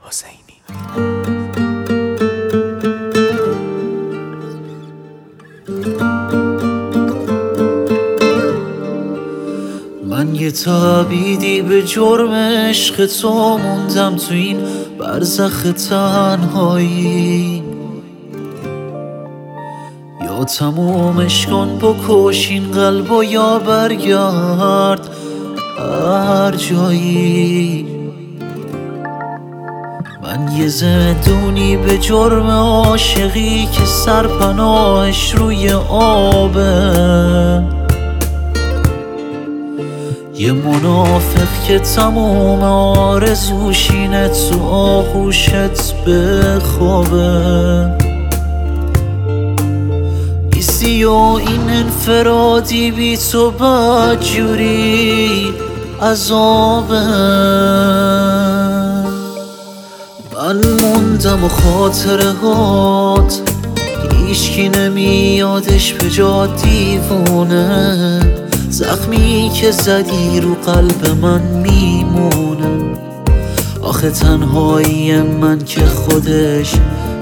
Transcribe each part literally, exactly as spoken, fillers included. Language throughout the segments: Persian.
حسینی. من یه تابیدی به جرم عشق تو موندم تو این برزخ تنهایی. یا تمومش کن بکش این قلب و یا برگرد هر جایی. من یه زندونی به جرم عاشقی که سرپناهش روی آبه. یه منافق که تموم آرزوش اینه تو آغوشت بخوابه. ایسی و این انفرادی بی تو بدجوری عذابه. من موندم و خاطره هات هیچکی نمیادش به جا دیوونه. زخمی که زدی رو قلب من میمونه. آخه تنهایی من که خودش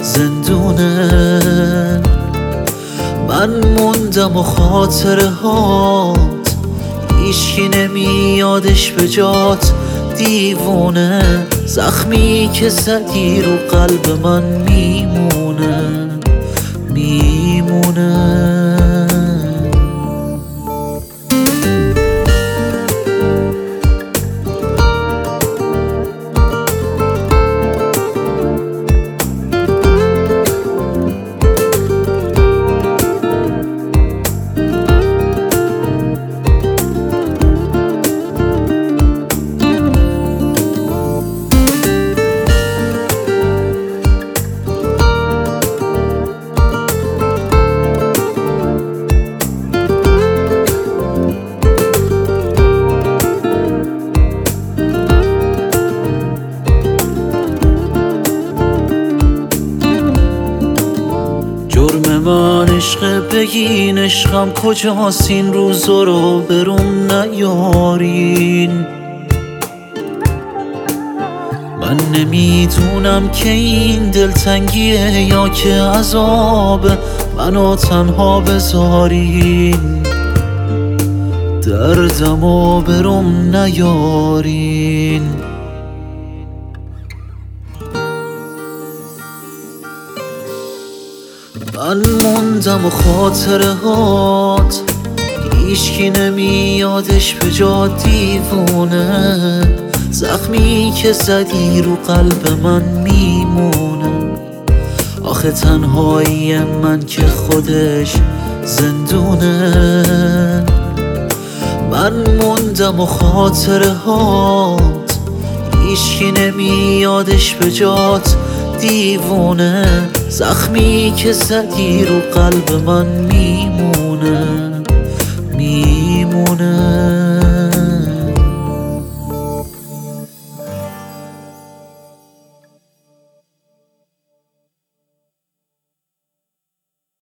زندونه. من موندم و خاطره هات هیچکی نمیادش به جات دیوونه. زخمی که زدی رو قلب من میمونه میمونه. جرم من عشق بگین عشقم کجاست این روزا رو بروم نیارین. من نمیدونم که این دلتنگیه یا که عذاب منو تنها بذارین. دردمو بروم نیارین. من موندم و خاطره هات هیچکی نمیادش به جا دیوونه. زخمی که زدی رو قلب من میمونه. آخه تنهایی من که خودش زندونه. من موندم و خاطره هات هیچکی نمیادش به جات دیوونه. زخمی که زدی رو قلب من میمونه میمونه.